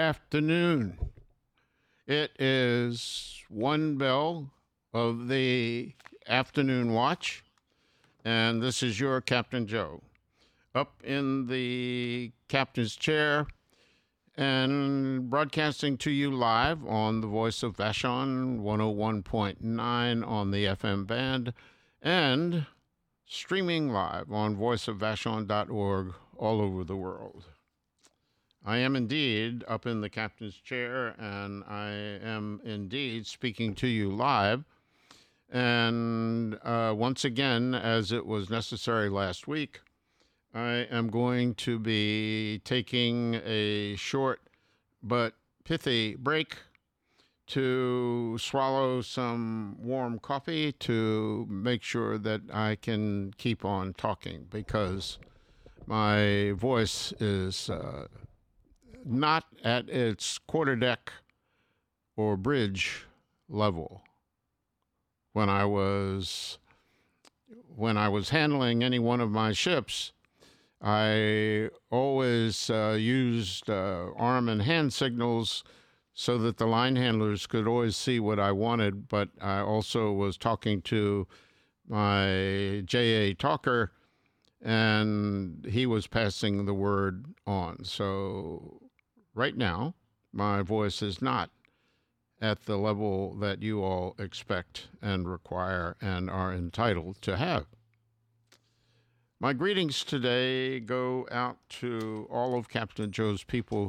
afternoon. It is one bell of the afternoon watch, and this is your Captain Joe. Up in the captain's chair and broadcasting to you live on the Voice of Vashon 101.9 on the FM band and streaming live on voiceofvashon.org all over the world. I am indeed up in the captain's chair, and I am indeed speaking to you live. And once again, as it was necessary last week, I am going to be taking a short but pithy break to swallow some warm coffee to make sure that I can keep on talking, because my voice is not at its quarterdeck or bridge level. When I was handling any one of my ships, I always used arm and hand signals so that the line handlers could always see what I wanted, but I also was talking to my JA talker, and he was passing the word on. So right now, my voice is not at the level that you all expect and require and are entitled to have. My greetings today go out to all of Captain Joe's people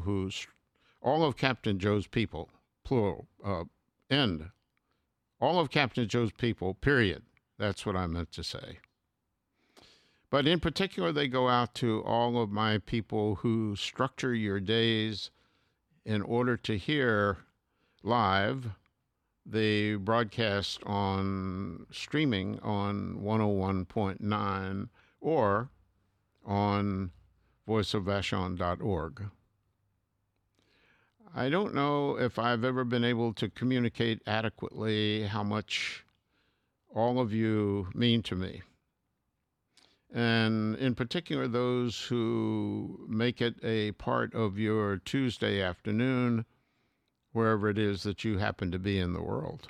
plural, end. All of Captain Joe's people, period. That's what I meant to say. But in particular, they go out to all of my people who structure your days in order to hear live the broadcast on streaming on 101.9 or on voiceofvashon.org. I don't know if I've ever been able to communicate adequately how much all of you mean to me. And in particular, those who make it a part of your Tuesday afternoon, wherever it is that you happen to be in the world.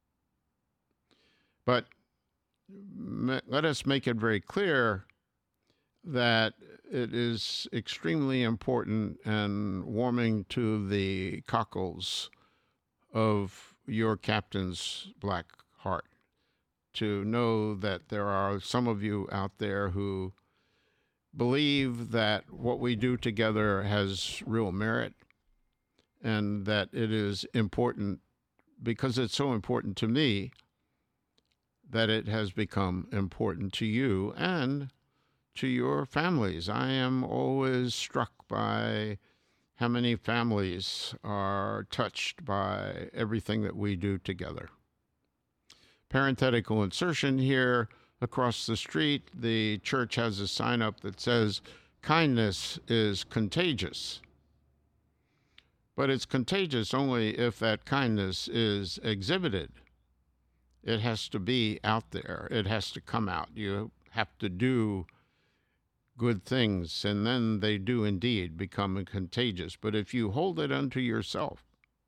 But let us make it very clear that it is extremely important and warming to the cockles of your captain's black heart to know that there are some of you out there who believe that what we do together has real merit, and that it is important because it's so important to me that it has become important to you and to your families. I am always struck by how many families are touched by everything that we do together. Parenthetical insertion here: across the street, the church has a sign up that says, "Kindness is contagious." But it's contagious only if that kindness is exhibited. It has to be out there. It has to come out. You have to do good things, and then they do indeed become contagious. But if you hold it unto yourself,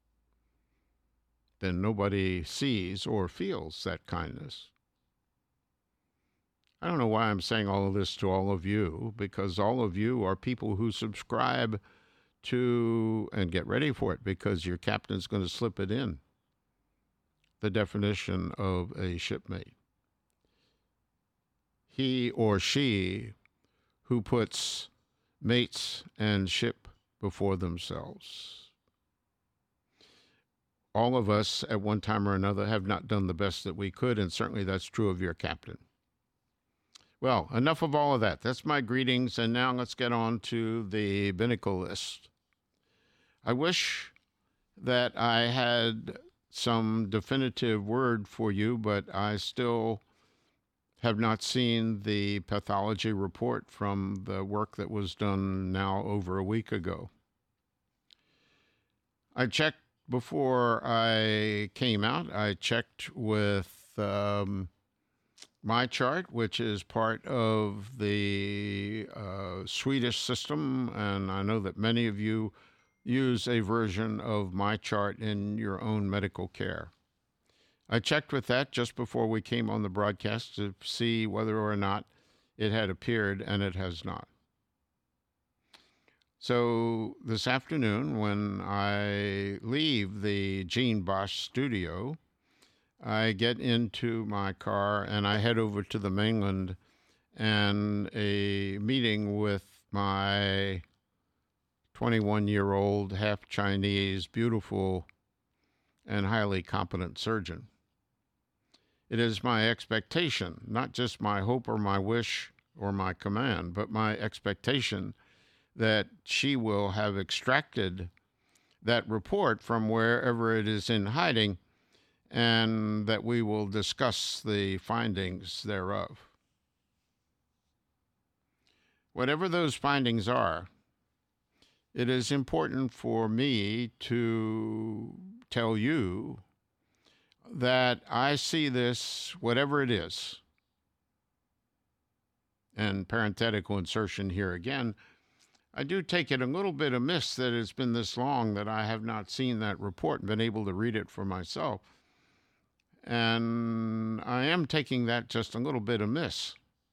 then nobody sees or feels that kindness. I don't know why I'm saying all of this to all of you, because all of you are people who subscribe to, and get ready for it, because your captain's going to slip it in, the definition of a shipmate: he or she who puts mates and ship before themselves. All of us at one time or another have not done the best that we could, and certainly that's true of your captain. Well, enough of all of that. That's my greetings, and now let's get on to the binnacle list. I wish that I had some definitive word for you, but I still have not seen the pathology report from the work that was done now over a week ago. I checked before I came out. I checked with my chart, which is part of the Swedish system, and I know that many of you use a version of my chart in your own medical care. I checked with that just before we came on the broadcast to see whether or not it had appeared, and it has not. So this afternoon, when I leave the Gene Bosch studio, I get into my car and I head over to the mainland and a meeting with my 21-year-old, half Chinese, beautiful, and highly competent surgeon. It is my expectation, not just my hope or my wish or my command, but my expectation that she will have extracted that report from wherever it is in hiding, and that we will discuss the findings thereof. Whatever those findings are, it is important for me to tell you that I see this, whatever it is, and parenthetical insertion here again, I do take it a little bit amiss that it's been this long that I have not seen that report and been able to read it for myself. And I am taking that just a little bit amiss.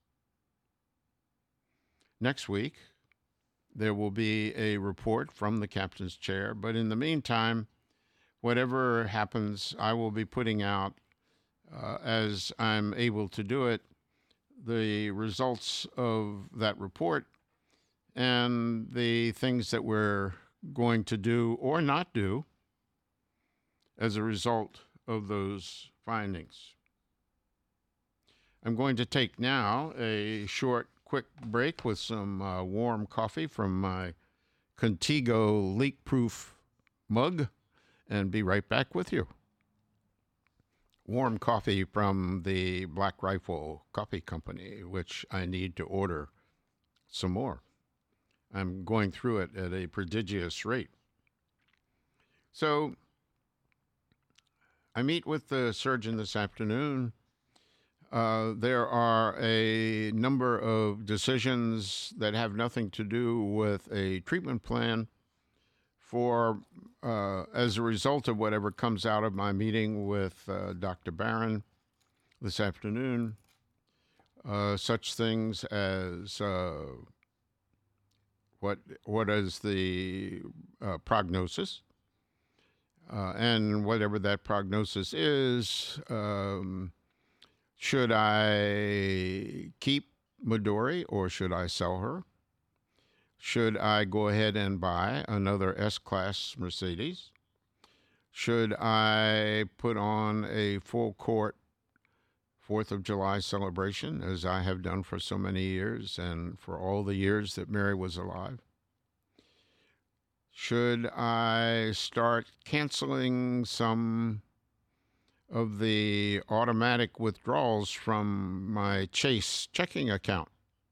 Next week, there will be a report from the captain's chair, but in the meantime, whatever happens, I will be putting out, as I'm able to do it, the results of that report and the things that we're going to do or not do as a result of those findings. I'm going to take now a short, quick break with some warm coffee from my Contigo leak-proof mug and be right back with you. Warm coffee from the Black Rifle Coffee Company, which I need to order some more. I'm going through it at a prodigious rate. So I meet with the surgeon this afternoon. There are a number of decisions that have nothing to do with a treatment plan for, as a result of whatever comes out of my meeting with Dr. Barron this afternoon, such things as what is the prognosis, and whatever that prognosis is, should I keep Midori or should I sell her? Should I go ahead and buy another S-Class Mercedes? Should I put on a full court 4th of July celebration, as I have done for so many years and for all the years that Mary was alive? Should I start canceling some of the automatic withdrawals from my Chase checking account?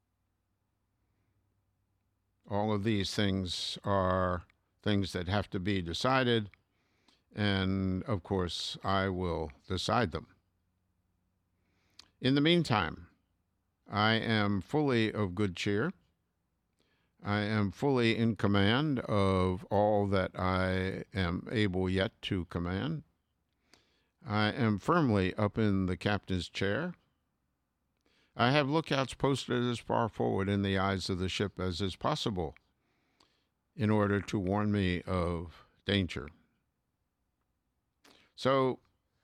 All of these things are things that have to be decided, and of course, I will decide them. In the meantime, I am fully of good cheer. I am fully in command of all that I am able yet to command. I am firmly up in the captain's chair. I have lookouts posted as far forward in the eyes of the ship as is possible in order to warn me of danger. So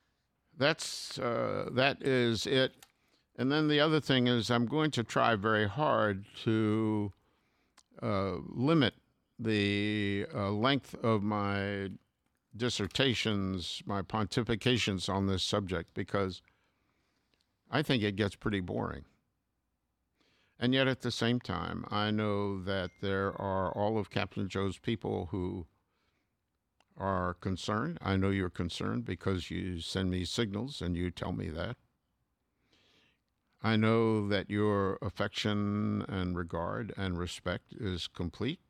that is it. And then the other thing is I'm going to try very hard to limit the length of my dissertations, my pontifications on this subject, because I think it gets pretty boring. And yet at the same time, I know that there are all of Captain Joe's people who are concerned. I know you're concerned because you send me signals and you tell me that. I know that your affection and regard and respect is complete.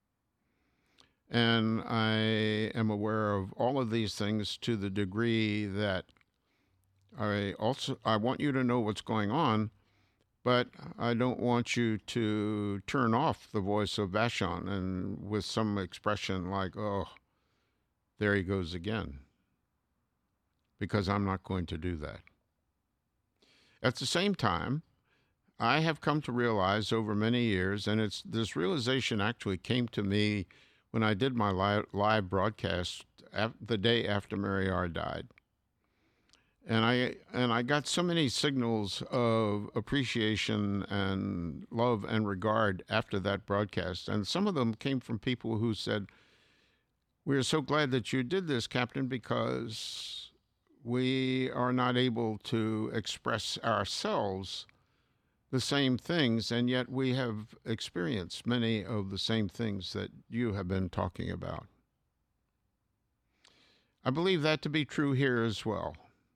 And I am aware of all of these things to the degree that I want you to know what's going on, But I don't want you to turn off the voice of Vashon and with some expression like, oh, there he goes again, because I'm not going to do that. At the same time, I have come to realize over many years, and this realization actually came to me when I did my live broadcast the day after Mary R. died. And I got so many signals of appreciation and love and regard after that broadcast. And some of them came from people who said, "We are so glad that you did this, Captain, because we are not able to express ourselves the same things, and yet we have experienced many of the same things that you have been talking about." I believe that to be true here as well.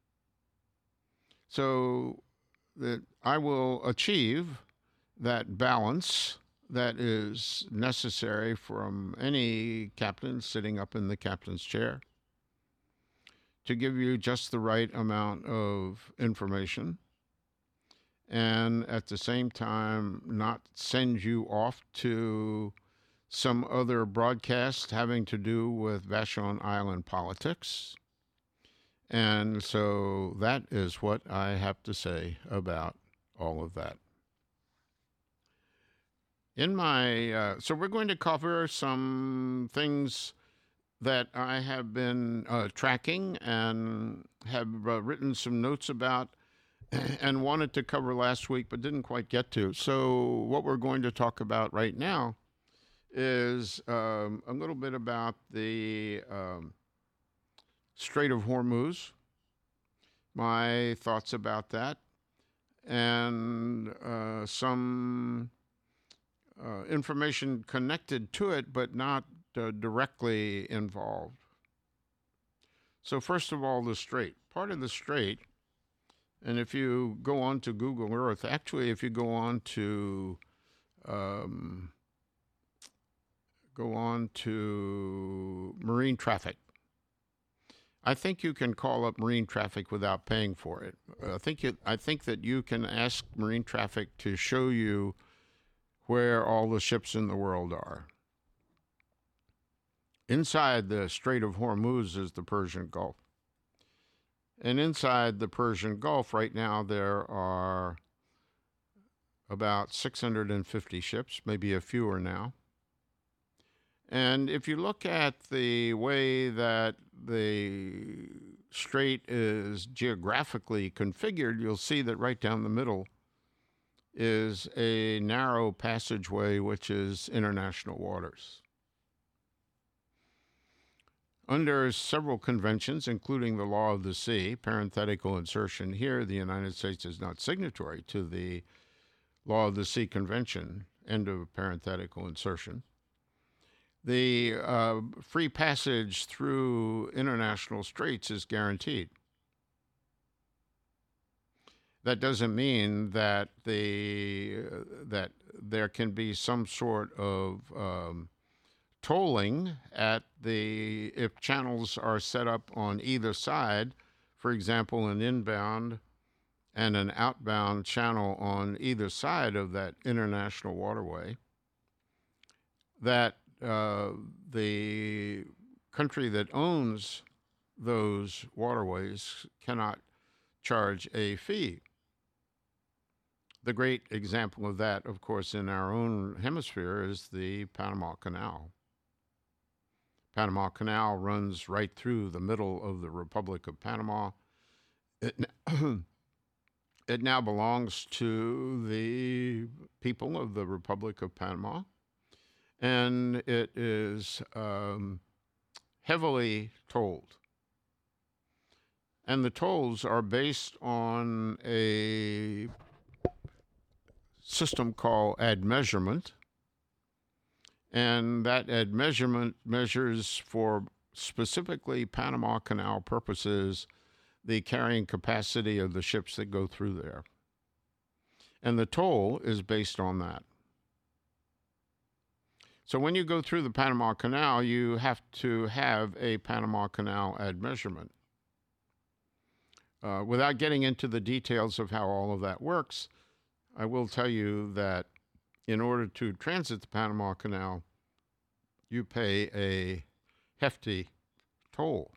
So that I will achieve that balance that is necessary from any captain sitting up in the captain's chair to give you just the right amount of information, and at the same time not send you off to some other broadcast having to do with Vashon Island politics. And so that is what I have to say about all of that. So we're going to cover some things that I have been tracking and have written some notes about and wanted to cover last week but didn't quite get to. So what we're going to talk about right now is a little bit about the Strait of Hormuz, my thoughts about that, and some information connected to it but not directly involved. So first of all, the strait. Part of the strait, and if you go on to Google Earth, actually if you go on to marine traffic, I think you can call up marine traffic without paying for it. I think that you can ask marine traffic to show you where all the ships in the world are. Inside the Strait of Hormuz is the Persian Gulf. And inside the Persian Gulf right now there are about 650 ships, maybe a fewer now. And if you look at the way that the strait is geographically configured, you'll see that right down the middle is a narrow passageway, which is international waters. Under several conventions, including the Law of the Sea, parenthetical insertion here, the United States is not signatory to the Law of the Sea Convention, end of parenthetical insertion. The free passage through international straits is guaranteed. That doesn't mean that that there can be some sort of tolling if channels are set up on either side, for example, an inbound and an outbound channel on either side of that international waterway, that the country that owns those waterways cannot charge a fee. The great example of that, of course, in our own hemisphere is the Panama Canal. Panama Canal runs right through the middle of the Republic of Panama. It now belongs to the people of the Republic of Panama, and it is heavily tolled. And the tolls are based on a system called admeasurement, and that admeasurement measures for specifically Panama Canal purposes the carrying capacity of the ships that go through there. And the toll is based on that. So when you go through the Panama Canal, you have to have a Panama Canal admeasurement. Without getting into the details of how all of that works, I will tell you that in order to transit the Panama Canal, you pay a hefty toll.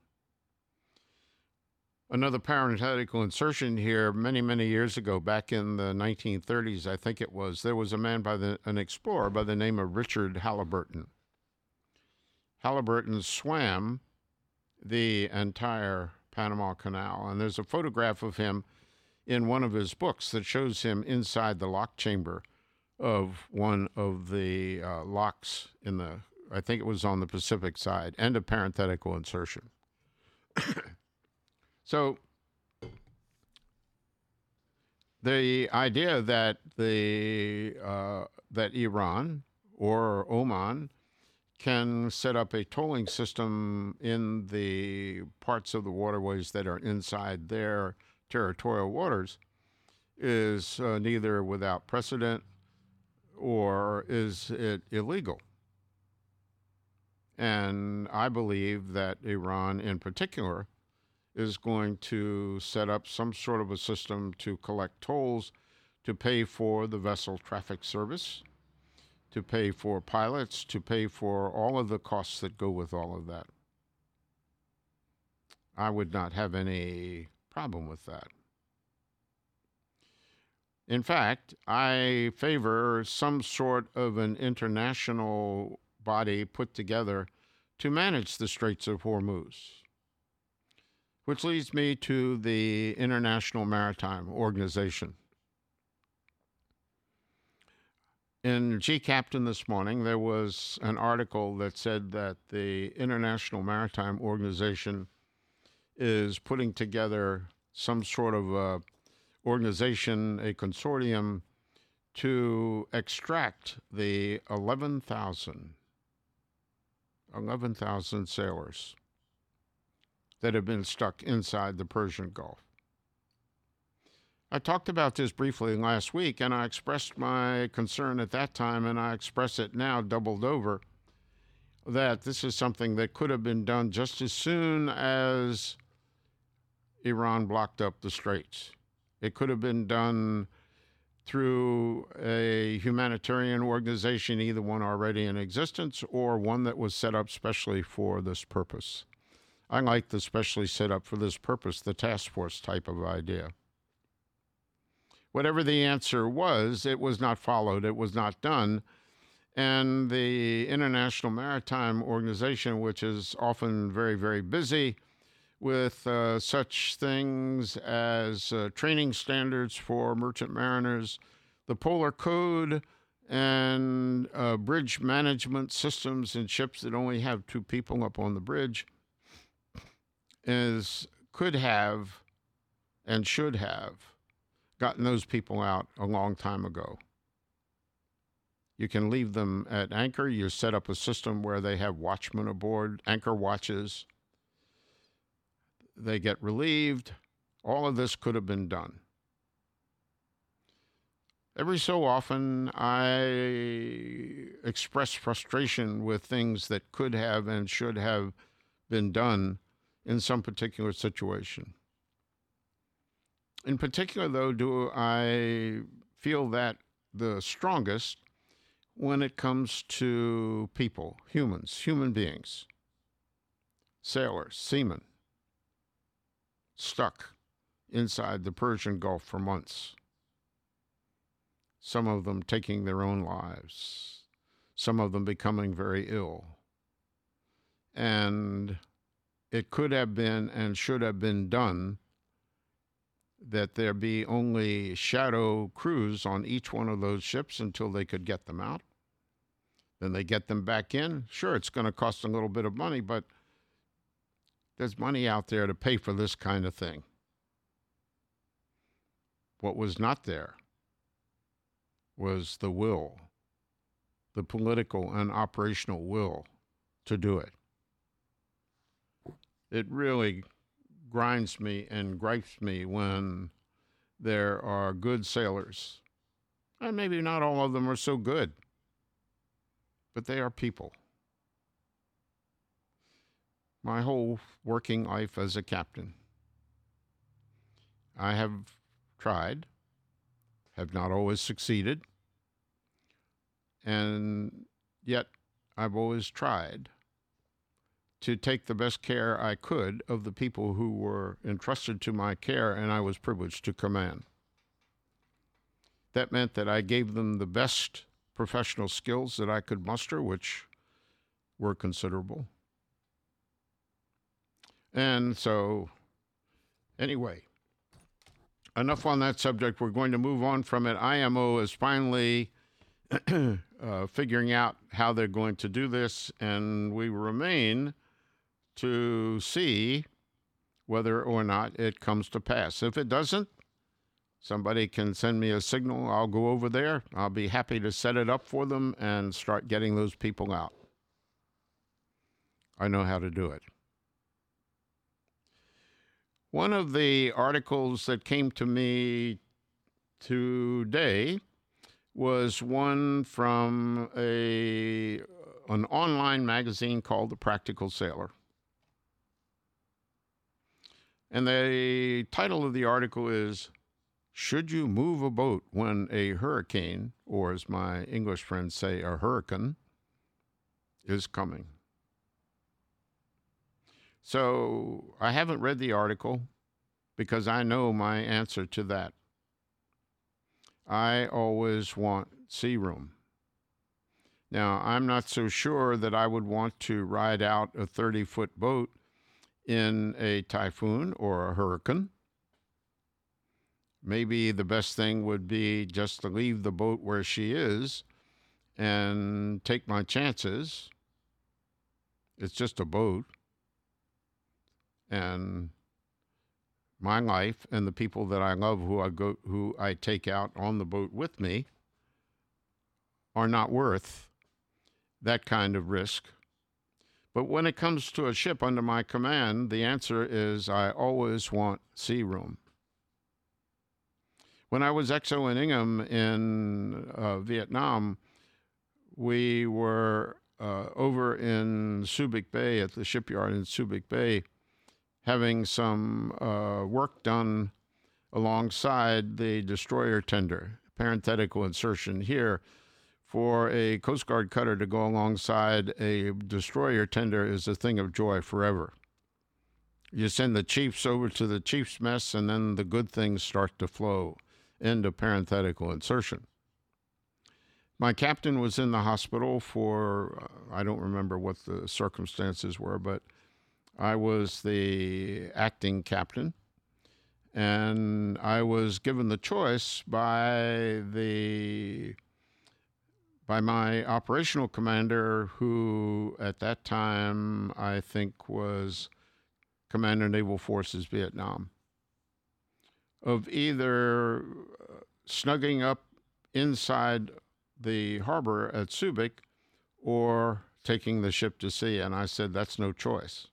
Another parenthetical insertion here: many, many years ago, back in the 1930s, I think it was, there was a man an explorer by the name of Richard Halliburton. Halliburton swam the entire Panama Canal, and there's a photograph of him in one of his books that shows him inside the lock chamber of one of the locks in the, I think it was on the Pacific side. End of parenthetical insertion. So the idea that that Iran or Oman can set up a tolling system in the parts of the waterways that are inside their territorial waters is neither without precedent or is it illegal. And I believe that Iran in particular is going to set up some sort of a system to collect tolls to pay for the vessel traffic service, to pay for pilots, to pay for all of the costs that go with all of that. I would not have any problem with that. In fact, I favor some sort of an international body put together to manage the Straits of Hormuz, which leads me to the International Maritime Organization. In G-Captain this morning, there was an article that said that the International Maritime Organization is putting together some sort of a organization, a consortium, to extract the 11,000 sailors that have been stuck inside the Persian Gulf. I talked about this briefly last week, and I expressed my concern at that time, and I express it now doubled over, that this is something that could have been done just as soon as Iran blocked up the straits. It could have been done through a humanitarian organization, either one already in existence or one that was set up specially for this purpose. I like the specially set up for this purpose, the task force type of idea. Whatever the answer was, it was not followed, it was not done. And the International Maritime Organization, which is often very, very busy with such things as training standards for merchant mariners, the Polar Code, and bridge management systems in ships that only have 2 people up on the bridge, could have and should have gotten those people out a long time ago. You can leave them at anchor. You set up a system where they have watchmen aboard, anchor watches. They get relieved. All of this could have been done. Every so often, I express frustration with things that could have and should have been done in some particular situation. In particular, though, do I feel that the strongest when it comes to people, humans, human beings, sailors, seamen, stuck inside the Persian Gulf for months. Some of them taking their own lives, some of them becoming very ill. And it could have been and should have been done that there be only shadow crews on each one of those ships until they could get them out. Then they get them back in. Sure, it's going to cost a little bit of money, but there's money out there to pay for this kind of thing. What was not there was the will, the political and operational will to do it. It really grinds me and gripes me when there are good sailors, and maybe not all of them are so good, but they are people. My whole working life as a captain, I have tried have not always succeeded, and yet I've always tried to take the best care I could of the people who were entrusted to my care and I was privileged to command. That meant that I gave them the best professional skills that I could muster, which were considerable. And so, anyway, enough on that subject. We're going to move on from it. IMO is finally figuring out how they're going to do this, and we remain to see whether or not it comes to pass. If it doesn't, somebody can send me a signal. I'll go over there. I'll be happy to set it up for them and start getting those people out. I know how to do it. One of the articles that came to me today was one from an online magazine called The Practical Sailor. And the title of the article is, "Should You Move a Boat When a Hurricane, or as my English friends say, a hurricane, is coming?" So I haven't read the article because I know my answer to that. I always want sea room. Now, I'm not so sure that I would want to ride out a 30-foot boat in a typhoon or a hurricane. Maybe the best thing would be just to leave the boat where she is and take my chances. It's just a boat. And my life and the people that I love who I take out on the boat with me are not worth that kind of risk. But when it comes to a ship under my command, the answer is I always want sea room. When I was XO and Ingham in Vietnam, we were over in Subic Bay at the shipyard in Subic Bay having some work done alongside the destroyer tender. Parenthetical insertion here. For a Coast Guard cutter to go alongside a destroyer tender is a thing of joy forever. You send the chiefs over to the chief's mess, and then the good things start to flow. End of parenthetical insertion. My captain was in the hospital for, I don't remember what the circumstances were, but I was the acting captain, and I was given the choice by my operational commander, who at that time I think was Commander Naval Forces Vietnam, of either snugging up inside the harbor at Subic or taking the ship to sea. And I said, that's no choice.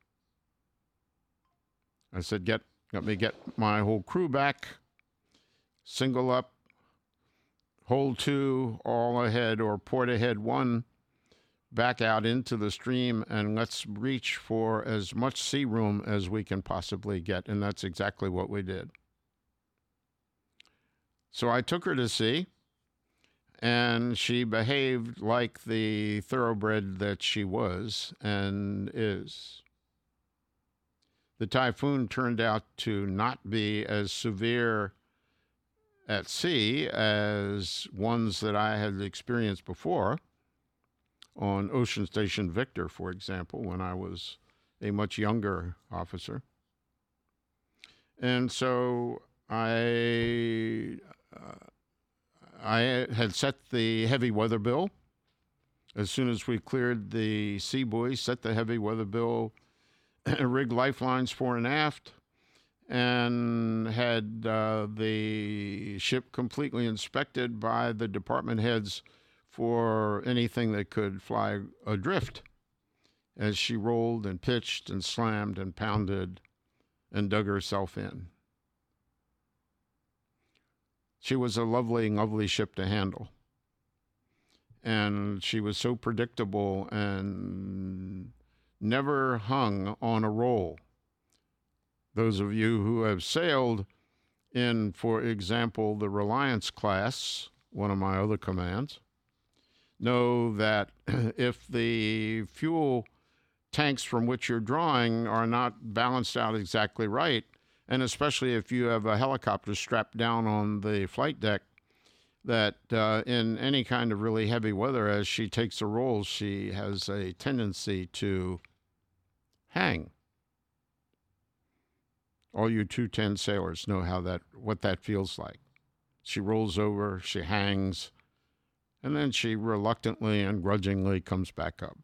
I said, let me get my whole crew back, single up, hold two, all ahead, or port ahead one, back out into the stream, and let's reach for as much sea room as we can possibly get. And that's exactly what we did. So I took her to sea, and she behaved like the thoroughbred that she was and is. The typhoon turned out to not be as severe at sea as ones that I had experienced before on Ocean Station Victor, for example, when I was a much younger officer. And so I had set the heavy weather bill. As soon as we cleared the sea buoy, set the heavy weather bill, rigged lifelines fore and aft, and had the ship completely inspected by the department heads for anything that could fly adrift as she rolled and pitched and slammed and pounded and dug herself in. She was a lovely, lovely ship to handle. And she was so predictable and never hung on a roll. Those of you who have sailed In, for example, the Reliance class, one of my other commands, know that if the fuel tanks from which you're drawing are not balanced out exactly right, and especially if you have a helicopter strapped down on the flight deck, that in any kind of really heavy weather, as she takes a roll, she has a tendency to hang. All you 210 sailors know what that feels like. She rolls over, she hangs, and then she reluctantly and grudgingly comes back up.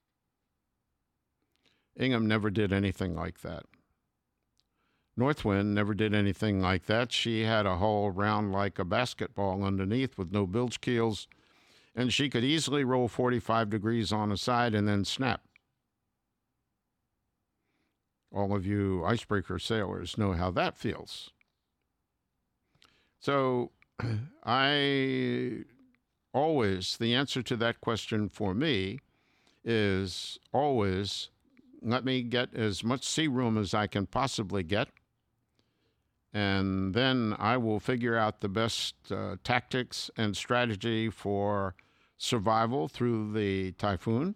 Ingham never did anything like that. Northwind never did anything like that. She had a hull round like a basketball underneath with no bilge keels, and she could easily roll 45 degrees on a side and then snap. All of you icebreaker sailors know how that feels. So the answer to that question for me is always let me get as much sea room as I can possibly get, and then I will figure out the best tactics and strategy for survival through the typhoon,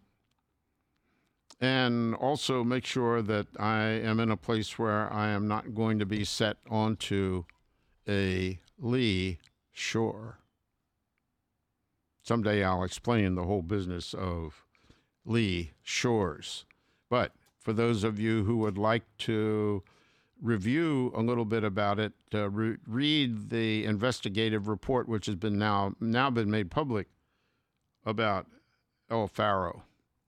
and also make sure that I am in a place where I am not going to be set onto a lee shore. Someday I'll explain the whole business of lee shores. But for those of you who would like to review a little bit about it, read the investigative report, which has been now been made public about El Faro.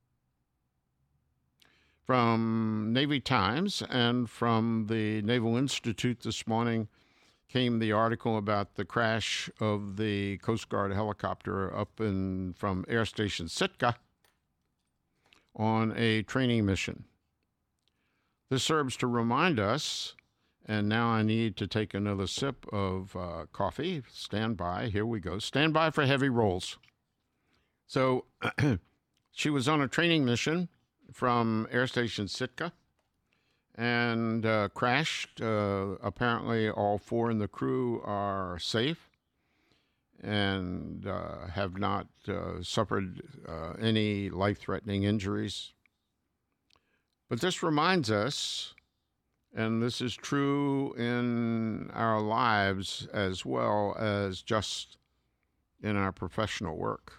From Navy Times and from the Naval Institute this morning came the article about the crash of the Coast Guard helicopter up from Air Station Sitka on a training mission. This serves to remind us, and now I need to take another sip of coffee. Stand by. Here we go. Stand by for heavy rolls. So she was on a training mission from Air Station Sitka and crashed. Apparently, all 4 in the crew are safe and have not suffered any life-threatening injuries. But this reminds us, and this is true in our lives as well as just in our professional work.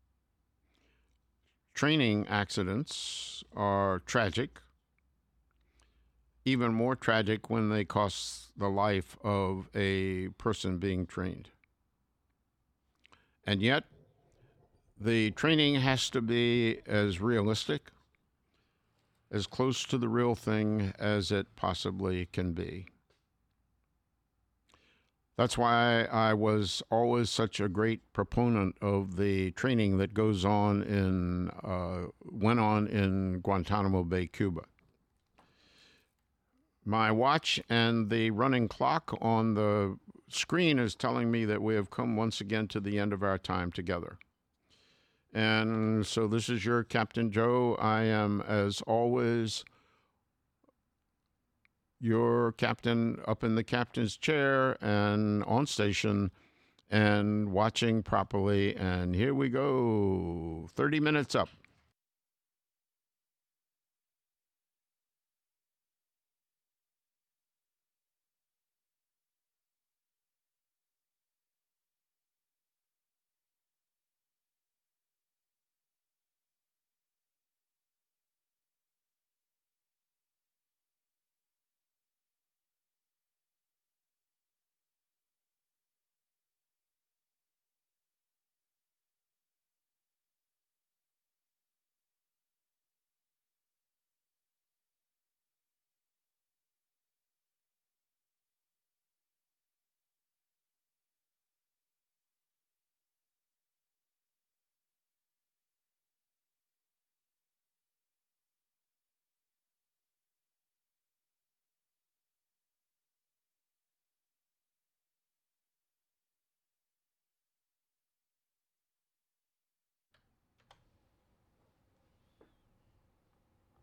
Training accidents are tragic, even more tragic when they cost the life of a person being trained. And yet, the training has to be as realistic, as close to the real thing as it possibly can be. That's why I was always such a great proponent of the training that went on in Guantanamo Bay, Cuba. My watch and the running clock on the screen is telling me that we have come once again to the end of our time together. And so this is your Captain Joe. I am, as always, your captain up in the captain's chair and on station and watching properly. And here we go. 30 minutes up.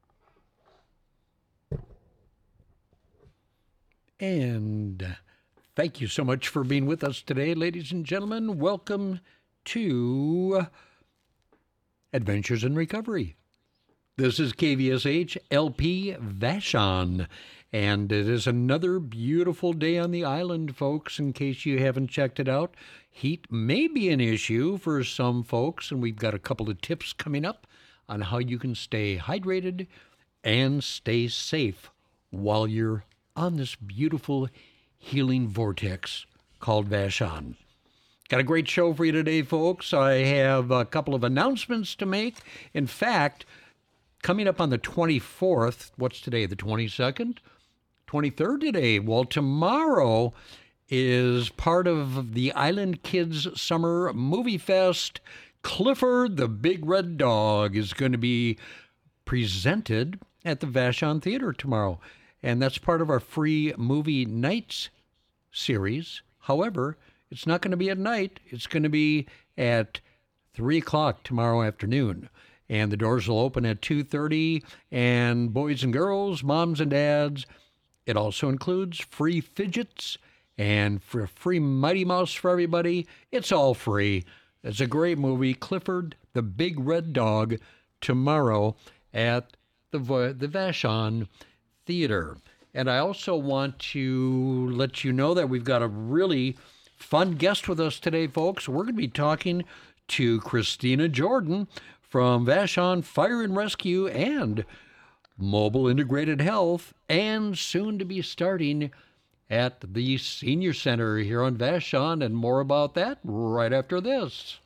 And Thank you so much for being with us today, ladies and gentlemen. Welcome to Adventures in Recovery. This is KVSH LP Vashon, and it is another beautiful day on the island, folks, in case you haven't checked it out. Heat may be an issue for some folks, and we've got a couple of tips coming up on how you can stay hydrated and stay safe while you're on this beautiful healing vortex called Vashon. Got a great show for you today, folks. I have a couple of announcements to make. In fact, coming up on the 24th, what's today, the 22nd? 23rd today. Well, tomorrow is part of the Island Kids Summer Movie Fest. Clifford the Big Red Dog is going to be presented at the Vashon Theater tomorrow. And that's part of our free movie nights series. However, it's not going to be at night. It's going to be at 3 o'clock tomorrow afternoon. And the doors will open at 2:30. And boys and girls, moms and dads, it also includes free fidgets and for free Mighty Mouse for everybody. It's all free. It's a great movie, Clifford the Big Red Dog, tomorrow at the Vashon Theater. And I also want to let you know that we've got a really fun guest with us today, folks. We're going to be talking to Christina Jordan from Vashon Fire and Rescue and Mobile Integrated Health, and soon to be starting at the Senior Center here on Vashon, and more about that right after this.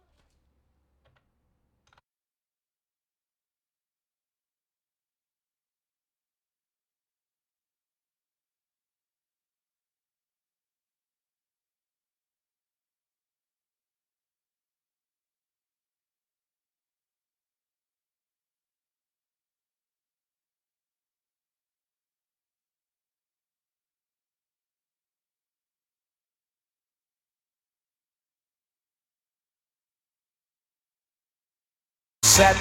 Set,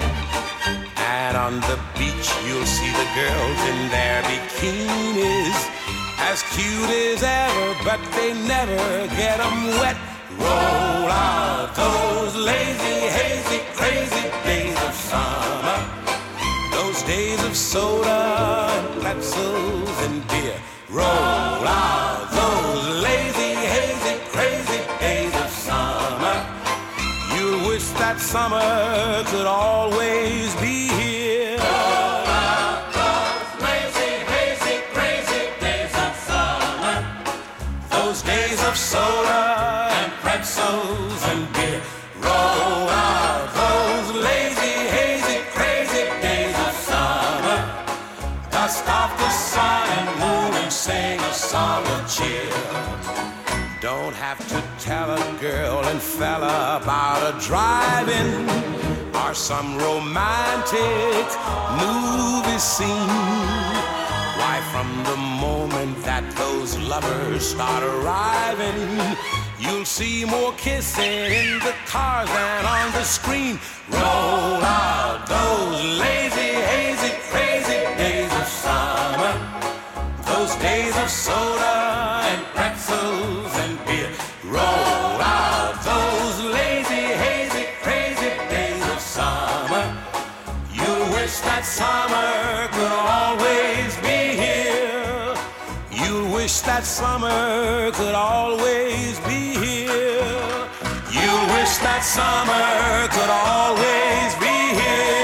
and on the beach you'll see the girls in their bikinis, as cute as ever, but they never get 'em wet. Roll out those lazy, hazy, crazy days of summer, those days of soda and pretzels and beer. Roll out those lazy, hazy, crazy days of summer. You wish that summer could always be here. Roll out those lazy, hazy, crazy days of summer, those days of soda and pretzels and beer. Roll out those lazy, hazy, crazy days of summer. Dust off the sun and moon and sing a song of cheer. Don't have to tell a girl and fella about a drive-in or some romantic movie scene. Why, from the moment that those lovers start arriving, you'll see more kissing in the cars than on the screen. Roll out those lazy, hazy, crazy days of summer, those days of soda and pretzels and beer. Roll out those lazy, hazy, crazy days of summer. You wish that summer could always be here. You wish that summer could always be here. You wish that summer could always be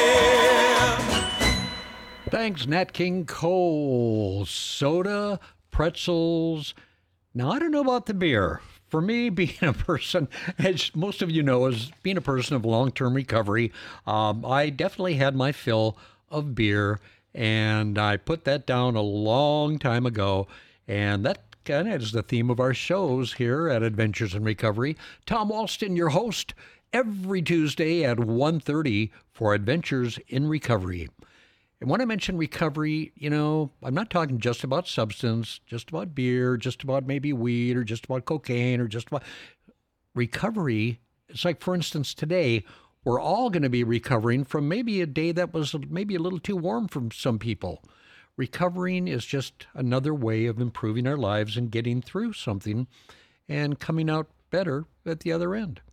here. Thanks, Nat King Cole. Soda, pretzels. Now, I don't know about the beer. For me, being a person, as most of you know, as being a person of long-term recovery, I definitely had my fill of beer, and I put that down a long time ago, and that kind of is the theme of our shows here at Adventures in Recovery. Tom Walston, your host, every Tuesday at 1:30 for Adventures in Recovery. And when I mention recovery, you know, I'm not talking just about substance, just about beer, just about maybe weed, or just about cocaine, or just about recovery. It's like, for instance, today, we're all going to be recovering from maybe a day that was maybe a little too warm for some people. recovering is just another way of improving our lives and getting through something and coming out better at the other end.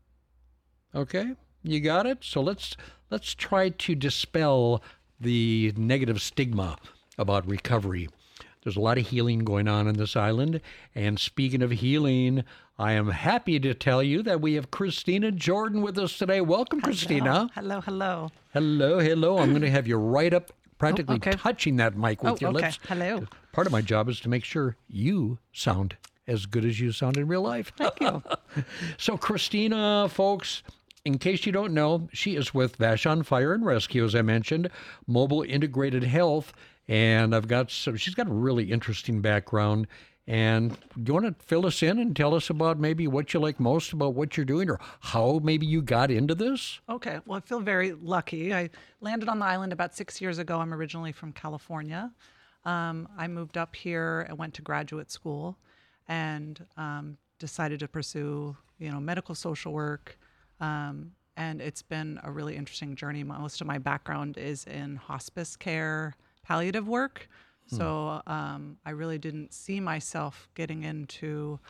Okay? You got it? So let's try to dispel the negative stigma about recovery. There's a lot of healing going on this island. And speaking of healing, I am happy to tell you that we have Christina Jordan with us today. Welcome, Christina. Hello, hello. Hello, hello. I'm going to have you right up, practically okay. touching that mic with your okay. lips. Hello. Part of my job is to make sure you sound as good as you sound in real life. Thank you. So Christina, folks, in case you don't know, she is with Vashon Fire and Rescue, as I mentioned, Mobile Integrated Health, and she's got a really interesting background. And do you want to fill us in and tell us about maybe what you like most about what you're doing, or how maybe you got into this? Okay. Well, I feel very lucky. I landed on the island about 6 years ago. I'm originally from California. I moved up here and went to graduate school and decided to pursue, medical social work. And it's been a really interesting journey. Most of my background is in hospice care, palliative work. So I really didn't see myself getting into,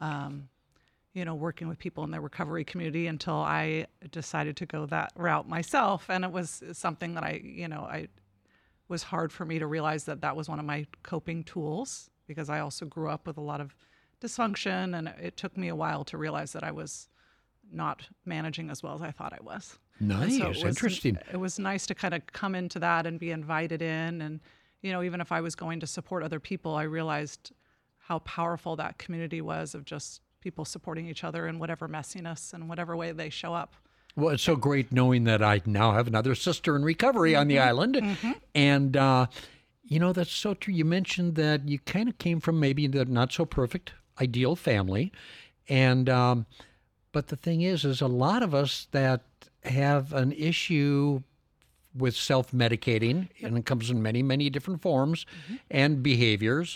working with people in the recovery community until I decided to go that route myself. And it was something that I was hard for me to realize that was one of my coping tools, because I also grew up with a lot of dysfunction, and it took me a while to realize that I was not managing as well as I thought I was. Nice, so interesting. It was nice to kind of come into that and be invited in, and even if I was going to support other people, I realized how powerful that community was, of just people supporting each other in whatever messiness and whatever way they show up. Well, it's so great knowing that I now have another sister in recovery on the island. Mm-hmm. And, that's so true. You mentioned that you kind of came from maybe the not so perfect, ideal family. And, but the thing is a lot of us that have an issue with self-medicating, and it comes in many, many different forms and behaviors,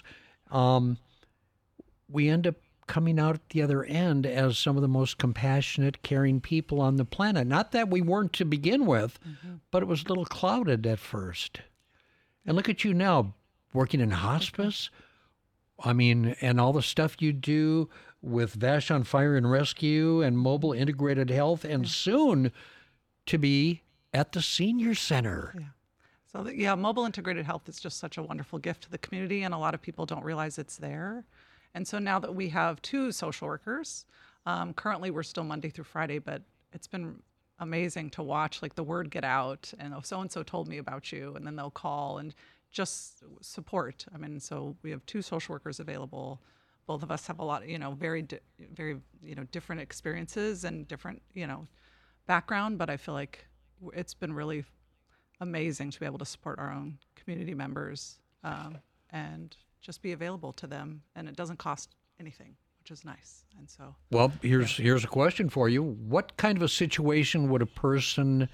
we end up coming out at the other end as some of the most compassionate, caring people on the planet. Not that we weren't to begin with, but it was a little clouded at first. And look at you now, working in hospice. I mean, and all the stuff you do with Vashon Fire and Rescue and Mobile Integrated Health, and soon to be at the senior center. Yeah. So, Mobile Integrated Health is just such a wonderful gift to the community, and a lot of people don't realize it's there. And so now that we have 2 social workers, currently we're still Monday through Friday, but it's been amazing to watch, like, the word get out, and so-and-so told me about you, and then they'll call and just support. I mean, so we have 2 social workers available. Both of us have a lot, very, very, different experiences and different, background, but I feel like it's been really amazing to be able to support our own community members and just be available to them, and it doesn't cost anything, which is nice. And so, well, here's a question for you: what kind of a situation would a person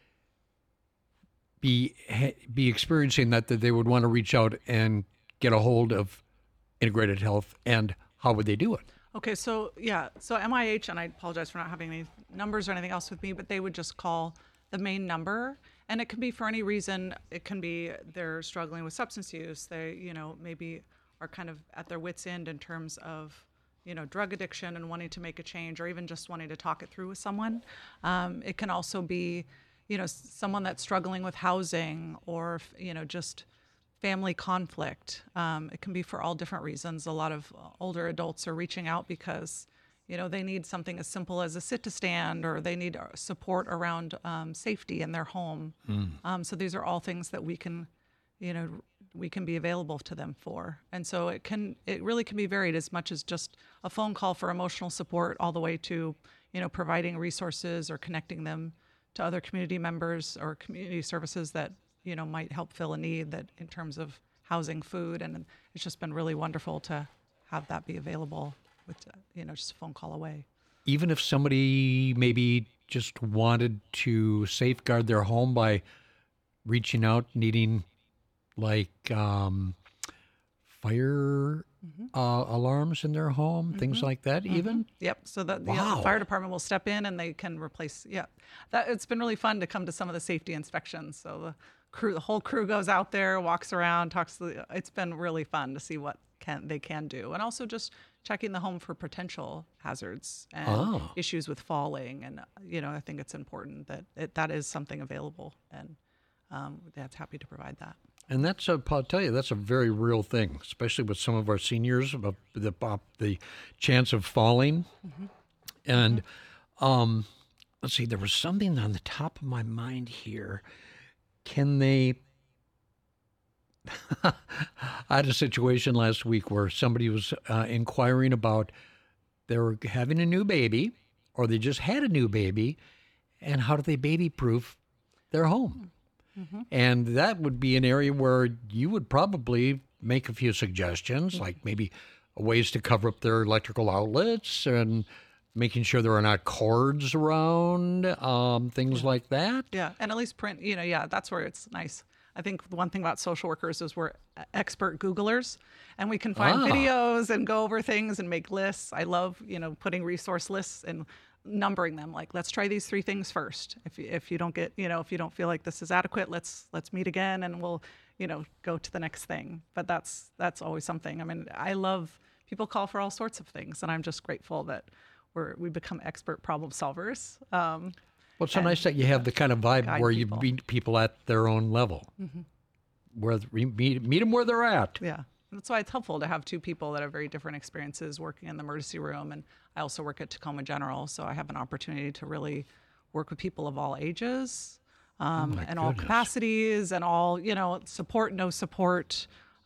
be experiencing that they would want to reach out and get a hold of Integrated Health, and how would they do it? Okay, so MIH, and I apologize for not having any numbers or anything else with me, but they would just call the main number, and it can be for any reason. It can be they're struggling with substance use. They, maybe are kind of at their wits' end in terms of, drug addiction and wanting to make a change, or even just wanting to talk it through with someone. It can also be, someone that's struggling with housing, or, just family conflict. It can be for all different reasons. A lot of older adults are reaching out because, they need something as simple as a sit-to-stand, or they need support around safety in their home. So these are all things that we can be available to them for. And so it really can be varied, as much as just a phone call for emotional support, all the way to, providing resources or connecting them to other community members or community services that, might help fill a need, that in terms of housing, food. And it's just been really wonderful to have that be available with, just a phone call away. Even if somebody maybe just wanted to safeguard their home by reaching out, needing like fire alarms in their home, things like that, even? Yep. So that the Wow. fire department will step in and they can replace. Yeah, it's been really fun to come to some of the safety inspections. So crew, the whole crew goes out there, walks around, talks to it's been really fun to see what they can do. And also just checking the home for potential hazards and issues with falling. And, I think it's important that that is something available. And Dad's happy to provide that. And I'll tell you, that's a very real thing, especially with some of our seniors, about the chance of falling. Mm-hmm. And let's see, there was something on the top of my mind here. Can they... I had a situation last week where somebody was inquiring about they were having a new baby, or they just had a new baby, and how do they baby-proof their home? Mm-hmm. And that would be an area where you would probably make a few suggestions, like maybe ways to cover up their electrical outlets and making sure there are not cords around, things like that. Yeah, and at least print, that's where it's nice. I think the one thing about social workers is we're expert Googlers, and we can find videos and go over things and make lists. I love, putting resource lists and numbering them. Like, let's try these 3 things first. If you don't get, if you don't feel like this is adequate, let's meet again and we'll, go to the next thing. But that's always something. I mean, I love people call for all sorts of things, and I'm just grateful that we become expert problem solvers. Well, it's so nice that you have the kind of vibe where you meet people at their own level, where meet them where they're at. Yeah. That's why it's helpful to have 2 people that have very different experiences working in the emergency room. And I also work at Tacoma General, so I have an opportunity to really work with people of all ages and all capacities and all, support, no support,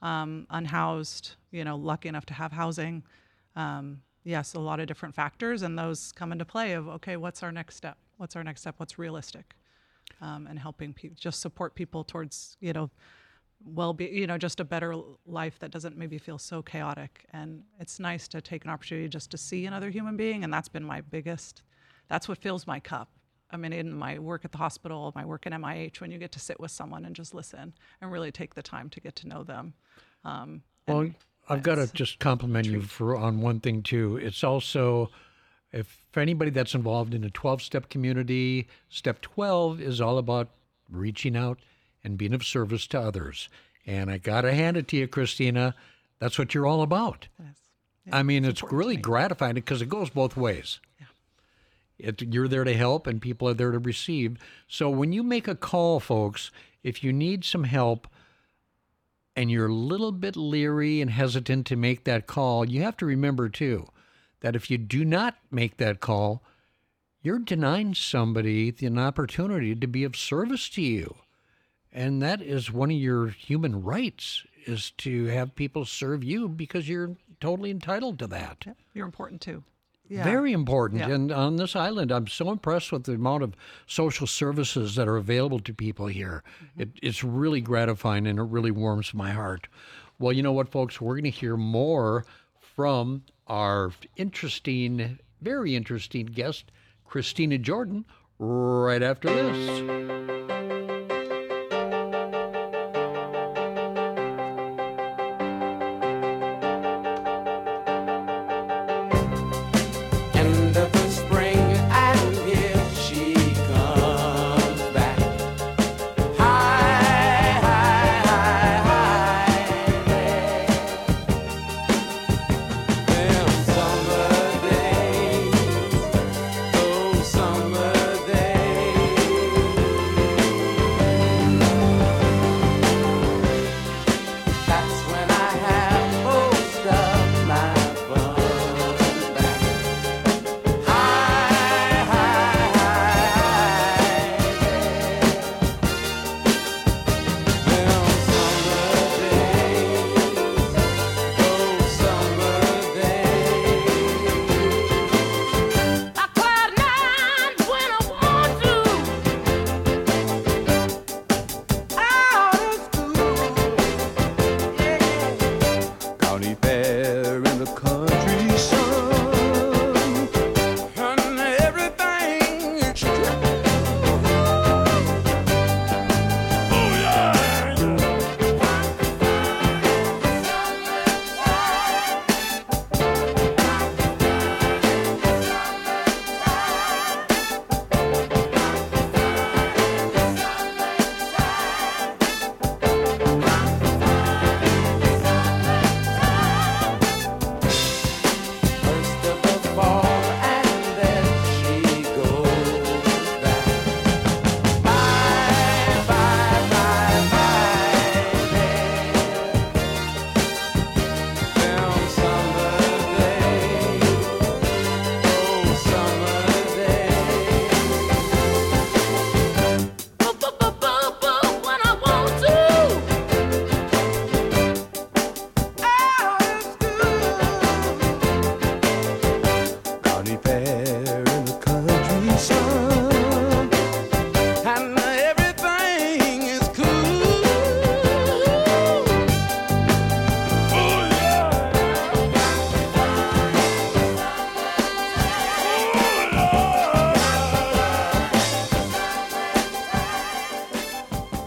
unhoused, lucky enough to have housing. Yes, a lot of different factors, and those come into play of, okay, what's our next step? What's our next step? What's realistic? And helping just support people towards, well-being, just a better life that doesn't maybe feel so chaotic. And it's nice to take an opportunity just to see another human being, and that's been that's what fills my cup. I mean, in my work at the hospital, my work in MIH, when you get to sit with someone and just listen and really take the time to get to know them. Well, I've got to just compliment you on one thing, too. It's also, for anybody that's involved in a 12-step community, step 12 is all about reaching out and being of service to others. And I got to hand it to you, Christina. That's what you're all about. Yes. Yeah, I mean, it's really gratifying because it goes both ways. Yeah. You're there to help, and people are there to receive. So when you make a call, folks, if you need some help, and you're a little bit leery and hesitant to make that call, you have to remember, too, that if you do not make that call, you're denying somebody an opportunity to be of service to you. And that is one of your human rights, is to have people serve you because you're totally entitled to that. You're important, too. Yeah. Very important. Yeah. And on this island, I'm so impressed with the amount of social services that are available to people here. Mm-hmm. It's really gratifying, and it really warms my heart. Well, you know what, folks? We're going to hear more from our very interesting guest, Christina Jordan, right after this.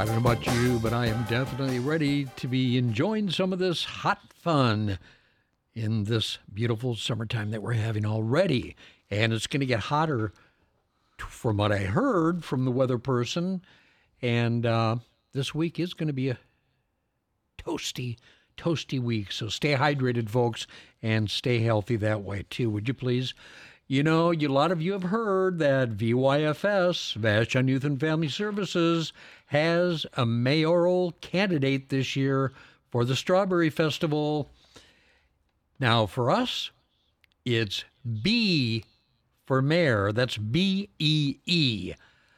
don't know about you, but I am definitely ready to be enjoying some of this hot fun in this beautiful summertime that we're having already. And it's going to get hotter from what I heard from the weather person. And this week is going to be a toasty week. So stay hydrated, folks, and stay healthy that way, too. Would you please? You know, a lot of you have heard that VYFS, Vashon Youth and Family Services, has a mayoral candidate this year for the Strawberry Festival. Now, for us, it's B for mayor. That's B-E-E.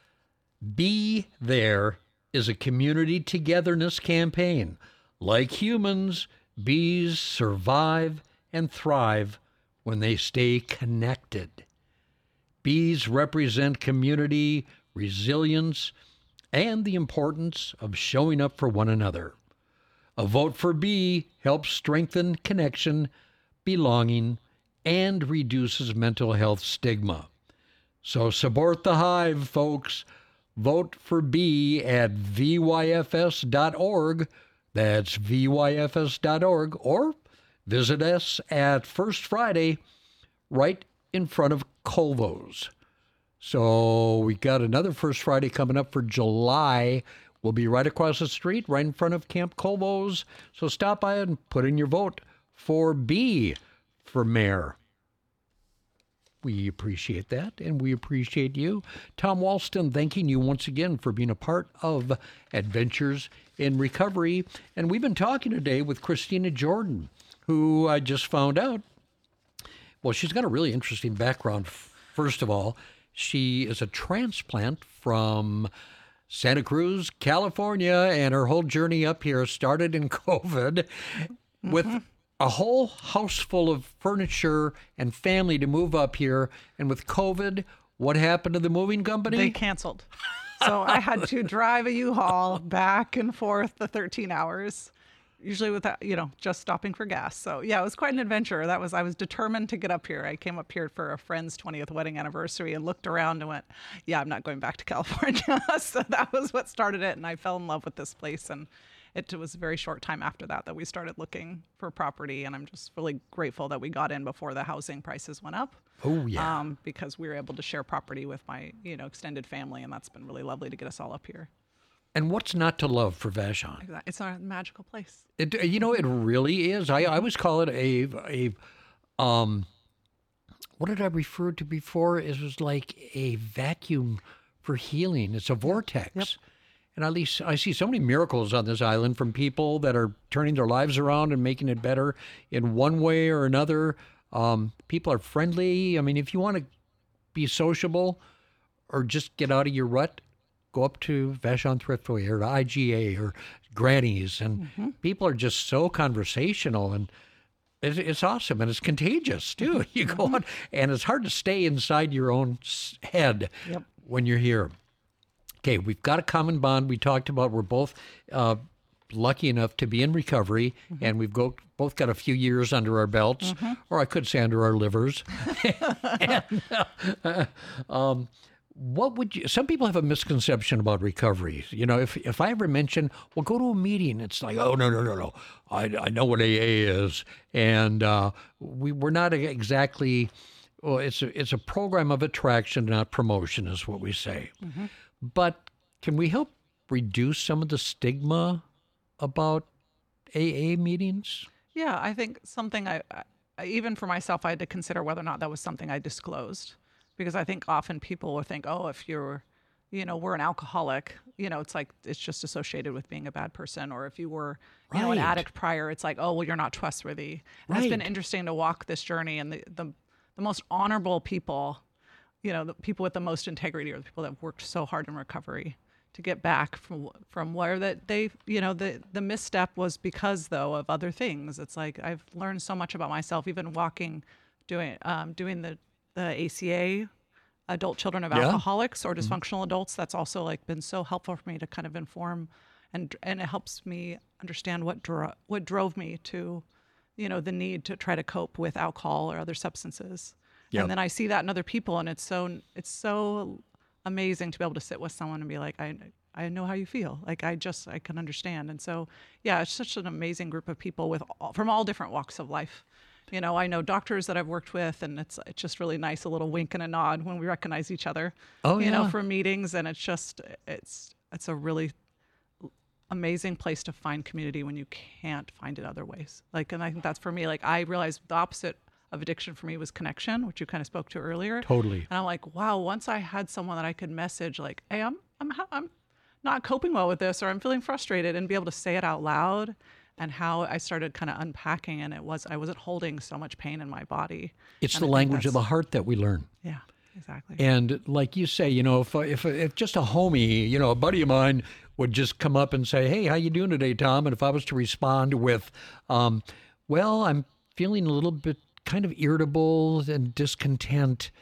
Be There is a community togetherness campaign. Like humans, bees survive and thrive when they stay connected. Bees represent community, resilience, and the importance of showing up for one another. A vote for Bee helps strengthen connection, belonging, and reduces mental health stigma. So support the hive, folks. Vote for Bee at vyfs.org. That's vyfs.org. Or visit us at First Friday right in front of Colvo's. So we got another First Friday coming up for July. We'll be right across the street, right in front of Camp Colvo's. So stop by and put in your vote for B for mayor. We appreciate that, and we appreciate you. Tom Walston, thanking you once again for being a part of Adventures in Recovery. And we've been talking today with Christina Jordan, who I just found out, well, she's got a really interesting background. First of all, she is a transplant from Santa Cruz, California, and her whole journey up here started in COVID with a whole house full of furniture and family to move up here. And with COVID, what happened to the moving company? They canceled. So I had to drive a U-Haul back and forth the 13 hours, usually without, just stopping for gas. So yeah, it was quite an adventure. I was determined to get up here. I came up here for a friend's 20th wedding anniversary and looked around and went, yeah, I'm not going back to California. So that was what started it. And I fell in love with this place. And it was a very short time after that we started looking for property. And I'm just really grateful that we got in before the housing prices went up. Oh, yeah. Because we were able to share property with my, extended family. And that's been really lovely to get us all up here. And what's not to love for Vashon? It's a magical place. It really is. I always call it a what did I refer to before? It was like a vacuum for healing. It's a vortex. Yep. And at least I see so many miracles on this island from people that are turning their lives around and making it better in one way or another. People are friendly. I mean, if you want to be sociable or just get out of your rut, go up to Vashon Thriftway or to IGA or Granny's, and people are just so conversational, and it's awesome, and it's contagious too. You go out, and it's hard to stay inside your own head when you're here. Okay, we've got a common bond. We talked about we're both lucky enough to be in recovery, and we've both got a few years under our belts, or I could say under our livers. And, what would you? Some people have a misconception about recovery. If I ever mention, well, go to a meeting, it's like, oh no, I know what AA is, and we're not exactly. Well, it's a program of attraction, not promotion, is what we say. But can we help reduce some of the stigma about AA meetings? Yeah, I think something I even for myself, I had to consider whether or not that was something I disclosed. Because I think often people will think, oh, if you're, we're an alcoholic, it's like it's just associated with being a bad person. Or if you were, an addict prior, it's like, oh, well, you're not trustworthy. And it's been interesting to walk this journey. And the most honorable people, the people with the most integrity are the people that have worked so hard in recovery to get back from where that they, the misstep was because, though, of other things. It's like I've learned so much about myself, even doing the ACA, adult children of alcoholics or dysfunctional adults. That's also been so helpful for me to kind of inform, and it helps me understand what drove me to, the need to try to cope with alcohol or other substances. Yep. And then I see that in other people, and it's so amazing to be able to sit with someone and be like, I know how you feel. Like I can understand. And so, yeah, it's such an amazing group of people from all different walks of life. You know, I know doctors that I've worked with, and it's just really nice, a little wink and a nod when we recognize each other. Oh, you know, yeah. for meetings, and it's a really amazing place to find community when you can't find it other ways. Like, and I think that's for me. Like, I realized the opposite of addiction for me was connection, which you kind of spoke to earlier. Totally. And I'm like, wow, once I had someone that I could message, like, hey, I'm not coping well with this, or I'm feeling frustrated, and be able to say it out loud. And how I started kind of unpacking, and I wasn't holding so much pain in my body. It's And the I think language of the that's- heart that we learn. Yeah, exactly. And like you say, you know, if just a homie, you know, a buddy of mine would just come up and say, hey, how you doing today, Tom? And if I was to respond with, well, I'm feeling a little bit kind of irritable and discontent,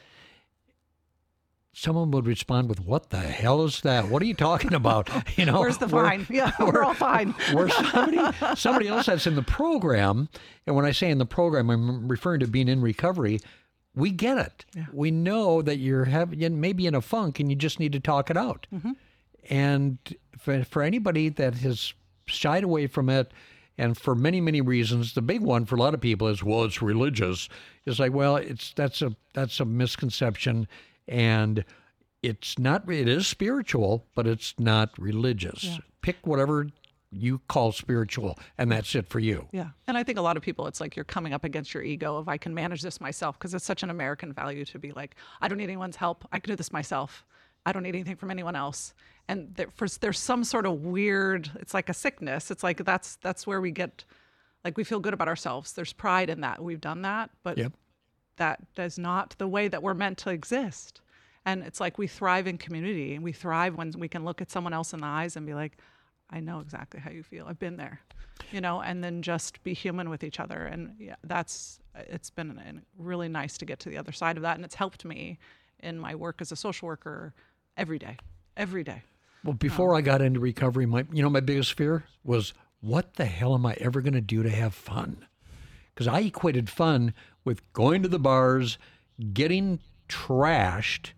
someone would respond with, what the hell is that? What are you talking about? You know, Where's the fine? Yeah, we're all fine. Where somebody else that's in the program, and when I say in the program, I'm referring to being in recovery, we get it. Yeah. We know that you're maybe in a funk and you just need to talk it out. Mm-hmm. And for anybody that has shied away from it, and for many, many reasons, the big one for a lot of people is, well, it's religious. It's like, well, that's a misconception. And it's not, it is spiritual, but it's not religious. Yeah. Pick whatever you call spiritual, and that's it for you. Yeah. And I think a lot of people, it's like you're coming up against your ego of, I can manage this myself, because it's such an American value to be like, I don't need anyone's help. I can do this myself. I don't need anything from anyone else. And there's some sort of weird, it's like a sickness. It's like that's where we get, like, we feel good about ourselves. There's pride in that. We've done that, but Yep. that is not the way that we're meant to exist. And it's like we thrive in community, and we thrive when we can look at someone else in the eyes and be like, I know exactly how you feel. I've been there, you know, and then just be human with each other. And yeah, it's been really nice to get to the other side of that. And it's helped me in my work as a social worker every day. Well, before I got into recovery, my biggest fear was, what the hell am I ever going to do to have fun? Because I equated fun with going to the bars, getting trashed,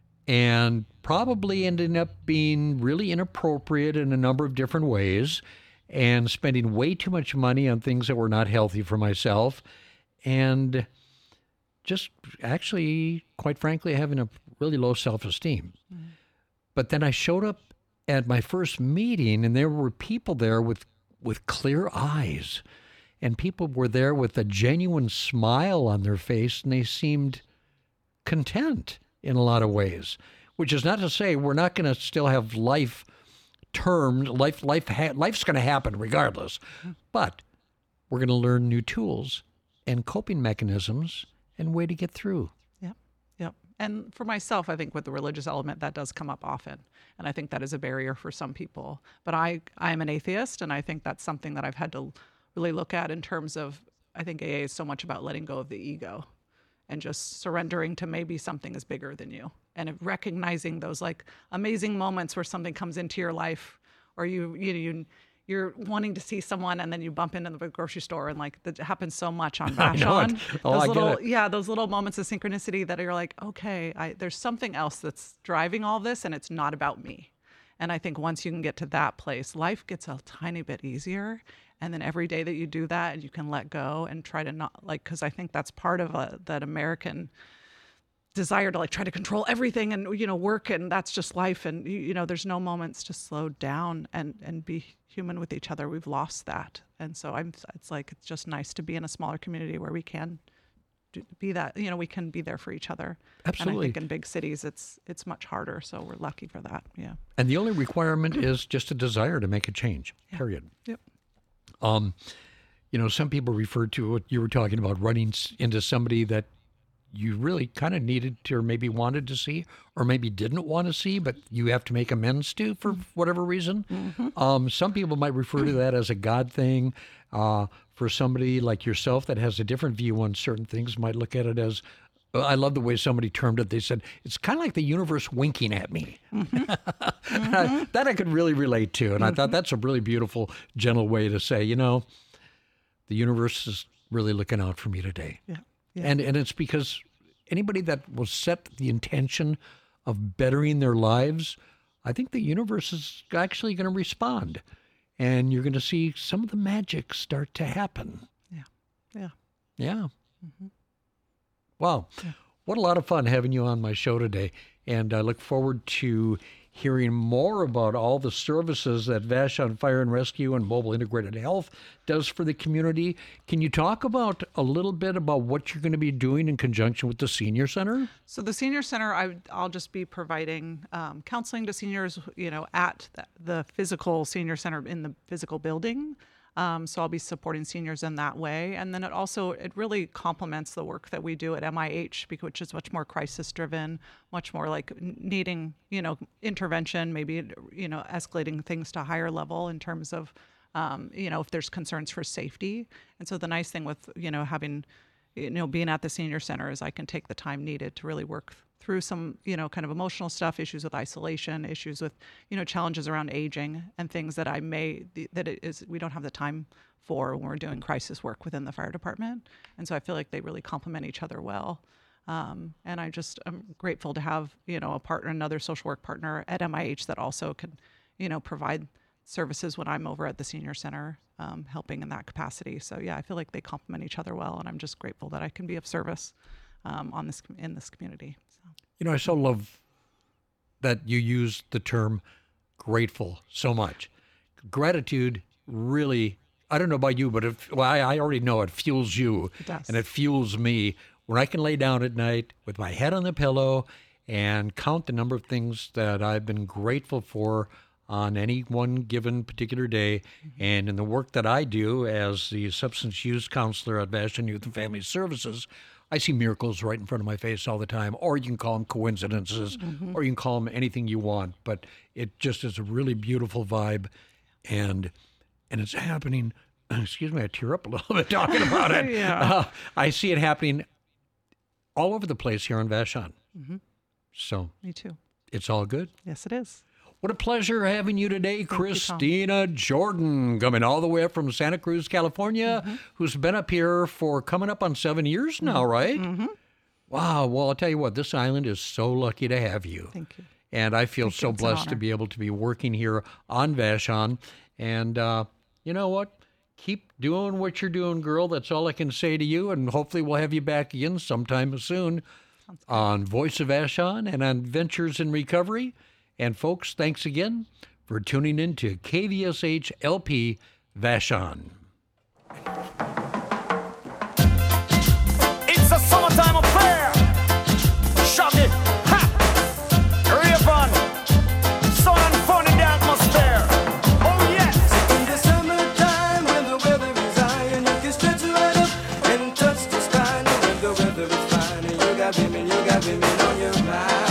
and probably ending up being really inappropriate in a number of different ways, and spending way too much money on things that were not healthy for myself, and just actually, quite frankly, having a really low self-esteem. Mm-hmm. But then I showed up at my first meeting, and there were people there with clear eyes, and people were there with a genuine smile on their face, and they seemed content in a lot of ways, which is not to say we're not going to still have life's going to happen regardless, but we're going to learn new tools and coping mechanisms and way to get through. Yep. And for myself, I think with the religious element, that does come up often. And I think that is a barrier for some people. But I am an atheist, and I think that's something that I've had to really look at in terms of, I think AA is so much about letting go of the ego and just surrendering to maybe something is bigger than you, and recognizing those like amazing moments where something comes into your life, or you're wanting to see someone and then you bump into the grocery store, and like that happens so much on Vashon. Those little moments of synchronicity that you're like, okay, there's something else that's driving all this, and it's not about me. And I think once you can get to that place, life gets a tiny bit easier. And then every day that you do that, you can let go and try to not, like, because I think that's part of that American desire to like try to control everything and, work, and that's just life. And, there's no moments to slow down and be human with each other. We've lost that. And so it's just nice to be in a smaller community where we can be that, we can be there for each other. Absolutely. And I think in big cities, it's much harder. So we're lucky for that. Yeah. And the only requirement is just a desire to make a change, period. Yep. Some people refer to what you were talking about, running into somebody that you really kind of needed to, or maybe wanted to see, or maybe didn't want to see, but you have to make amends to for whatever reason. Mm-hmm. Some people might refer to that as a God thing. For somebody like yourself that has a different view on certain things, might look at it as, I love the way somebody termed it. They said, it's kind of like the universe winking at me. Mm-hmm. Mm-hmm. That I could really relate to. And I thought that's a really beautiful, gentle way to say, the universe is really looking out for me today. Yeah. Yeah. And it's because anybody that will set the intention of bettering their lives, I think the universe is actually going to respond, and you're going to see some of the magic start to happen. Yeah. Yeah. Wow. Yeah. What a lot of fun having you on my show today. And I look forward to hearing more about all the services that Vashon Fire and Rescue and Mobile Integrated Health does for the community. Can you talk about a little bit about what you're going to be doing in conjunction with the Senior Center? So the Senior Center, I'll just be providing counseling to seniors, at the physical Senior Center in the physical building. So I'll be supporting seniors in that way. And then it really complements the work that we do at MIH, which is much more crisis driven, much more like needing, intervention, maybe, escalating things to a higher level in terms of, if there's concerns for safety. And so the nice thing with, having, being at the Senior Center is I can take the time needed to really work through some, kind of emotional stuff, issues with isolation, issues with, challenges around aging and things that we don't have the time for when we're doing crisis work within the fire department. And so I feel like they really complement each other well. And I'm grateful to have, another social work partner at MIH that also can, provide services when I'm over at the Senior Center, helping in that capacity. So yeah, I feel like they complement each other well, and I'm just grateful that I can be of service in this community. So. I so love that you use the term grateful so much. Gratitude really, I don't know about you, but I already know it fuels you. It does. And it fuels me when I can lay down at night with my head on the pillow and count the number of things that I've been grateful for on any one given particular day. Mm-hmm. And in the work that I do as the substance use counselor at Vashon Youth and Family Services, I see miracles right in front of my face all the time, or you can call them coincidences, or you can call them anything you want. But it just is a really beautiful vibe, and it's happening. Excuse me, I tear up a little bit talking about it. Yeah. I see it happening all over the place here in Vashon. Mm-hmm. So me too. It's all good. Yes, it is. What a pleasure having you today, Christina Jordan, coming all the way up from Santa Cruz, California, who's been up here for coming up on 7 years now, right? Mm-hmm. Wow. Well, I'll tell you what, this island is so lucky to have you. Thank you. And I feel so blessed to be able to be working here on Vashon. And you know what? Keep doing what you're doing, girl. That's all I can say to you. And hopefully we'll have you back again sometime soon on Voice of Vashon and on Ventures in Recovery. And folks, thanks again for tuning in to KVSH LP Vashon. It's a summertime affair. Shaggy, ha, rave on, sun and fun in the atmosphere. Oh yes. In the summertime when the weather is high and you can stretch right up and touch the sky. And when the weather is fine and you got women on your mind.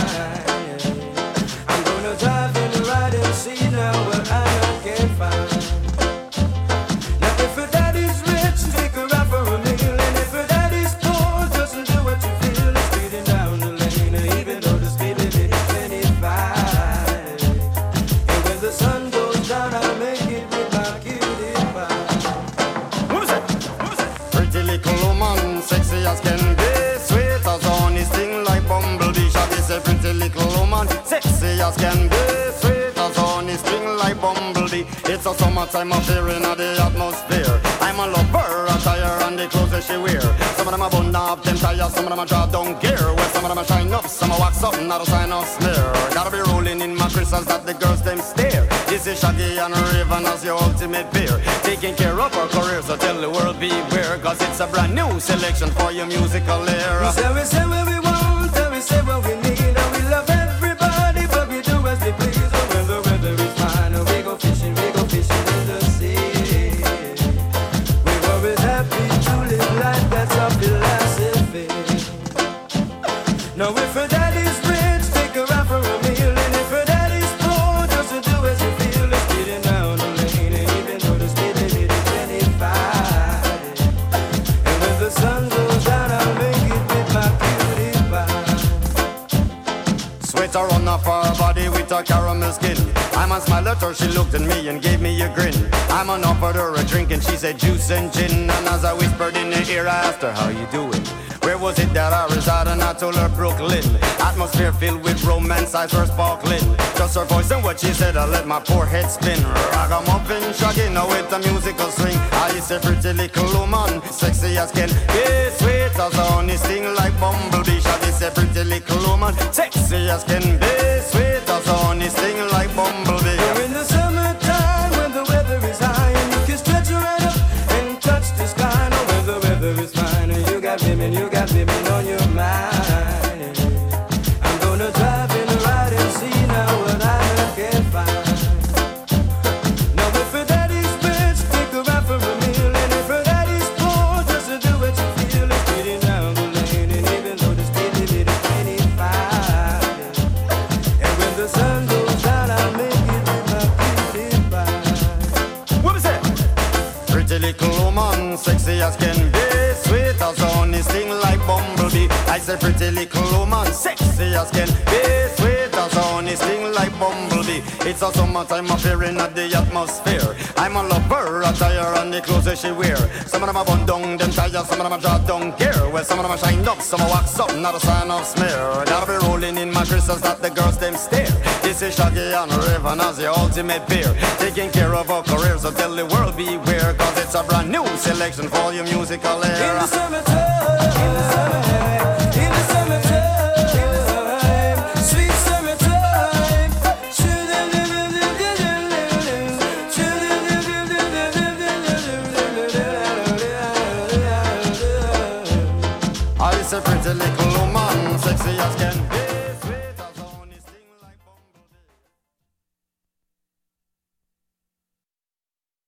Drive in the ride and see now what I can find. Now if her daddy's rich, take her out for a meal. And if her daddy's poor, doesn't do what you feel. It's speeding down the lane, even though the speed limit is 25. And when the sun goes down, I'll make it with my cutie pie. Who's it? Pretty little woman, sexy as can be, sweet as honey, sting like bumblebee. Shaggy say pretty little woman, sexy as can be, sweet as honey, sting like bumblebee. It's a summertime affair in the atmosphere. I'm a lover, attire and the clothes that she wear. Some of them are bun up, them tires, some of them are draw down gear. Well, some of them are shine up, some are wax up, not a sign of smear. Gotta be rolling in my crystals that the girls them stare. This is Shaggy and Raven as your ultimate peer, taking care of our career, so tell the world beware, cause it's a brand new selection for your musical era. We say what we want, and we say what we need, and we love everybody, but we do as we please. And when the weather is fine, we go fishing in the sea. We're always happy to live life, that's our philosophy. Now if her daddy's rich, take her out for a meal, and if her daddy's poor, doesn't do as you feel. It's speeding down the lane, and even though the speed limit is 25. And when the sun goes down, I'll make it with my cutie pie. Sweater run off her body with a caramel skin. I'm a smile at her, she looked at me and gave me a grin. I'm an offered her a drink and she said juice and gin. And as I whispered in her ear, I asked her, how you doing? Where Where was it that I resided? I told her Brooklyn. Atmosphere filled with romance, eyes were sparkling. Just her voice and what she said, I let my poor head spin. Ragamuffin, shagging now with a musical swing. I is a pretty little woman, sexy as can be, sweet as honey, sting like bumblebee. She is a pretty little woman, sexy as can be, sweet as honey, sting like bumblebee. You're in the summertime when the weather is high and you can stretch right up and touch the sky. No, when the weather is fine and you got women on your mind. I'm gonna drive in the ride and see now what I can find. Now if her daddy's rich, take her out for a meal, and if her daddy's poor, just to do what you feel. It's speeding down the lane, and even though the speed limit is 25, and when the sun goes down, I'll make it with my cutie pie. What was that? Pretty little woman, sexy as can be, sweet as honey, sting like bumblebee. I say pretty little woman, sexy as can be, sweet as honey, sting like bumblebee. It's a summertime affair in the atmosphere. I'm a lover, attire and the clothes that she wear. Some of them are bun down, them tires, some of them are draw down gear. Well, some of them are shined up, some are wax up, not a sign of smear. Gotta be rolling in my crystals that the girls them stare. This is Shaggy and Raven as the ultimate pair, taking care of our careers, so tell the world beware, cause it's a brand new selection for your musical In era. the summertime, in the summertime, in the summertime, sweet summertime. I say pretty little woman, sexy as can be.